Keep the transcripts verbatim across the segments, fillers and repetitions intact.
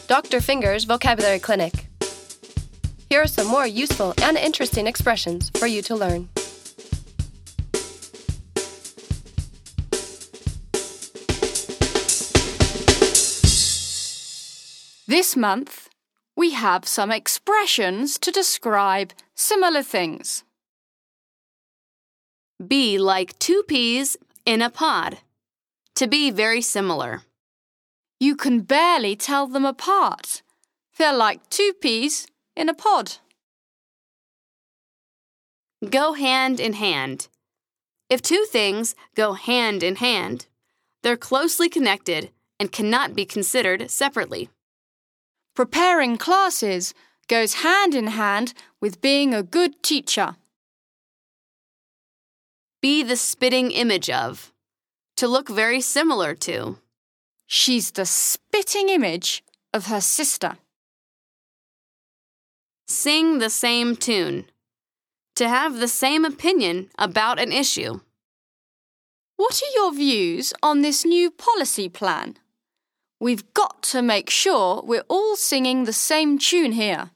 Doctor Finger's Vocabulary Clinic. Here are some more useful and interesting expressions for you to learn. This month, we have some expressions to describe similar things. Be like two peas in a pod. To be very similar. You can barely tell them apart. They're like two peas in a pod. Go hand in hand. If two things go hand in hand, they're closely connected and cannot be considered separately. Preparing classes goes hand in hand with being a good teacher. Be the spitting image of. To look very similar to. She's the spitting image of her sister. Sing the same tune. To have the same opinion about an issue. What are your views on this new policy plan? We've got to make sure we're all singing the same tune here.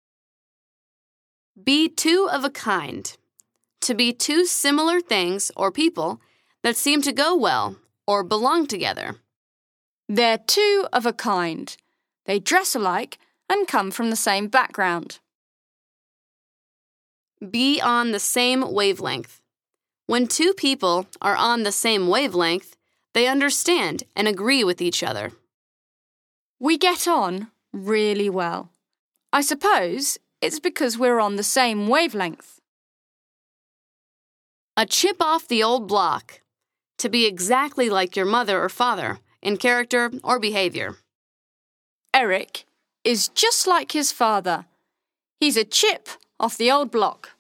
Be two of a kind. To be two similar things or people that seem to go well or belong together. They're two of a kind. They dress alike and come from the same background. Be on the same wavelength. When two people are on the same wavelength, they understand and agree with each other. We get on really well. I suppose it's because we're on the same wavelength. A chip off the old block. To be exactly like your mother or father in character or behavior. Eric is just like his father. He's a chip off the old block.